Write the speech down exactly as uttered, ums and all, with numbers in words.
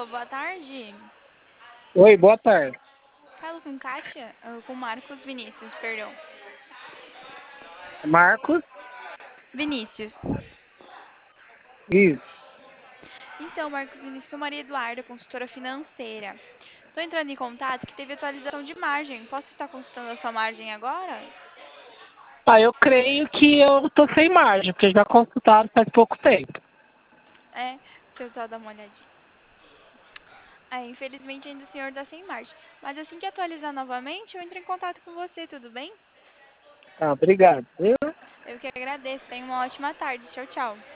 boa tarde. Oi, boa tarde. Falo com Kátia? Ah, com Marcos Vinícius, perdão. Marcos? Vinícius. Isso. Então, Marcos Vinícius, sou Maria Eduarda, consultora financeira. Estou entrando em contato que teve atualização de margem. Posso estar consultando a sua margem agora? Ah, eu creio que eu tô sem margem, porque já consultaram faz pouco tempo. É, deixa eu só dar uma olhadinha. É, infelizmente ainda o senhor está sem margem. Mas assim que atualizar novamente, eu entro em contato com você, tudo bem? Ah, obrigado. Viu? Eu que agradeço. Tenha uma ótima tarde. Tchau, tchau.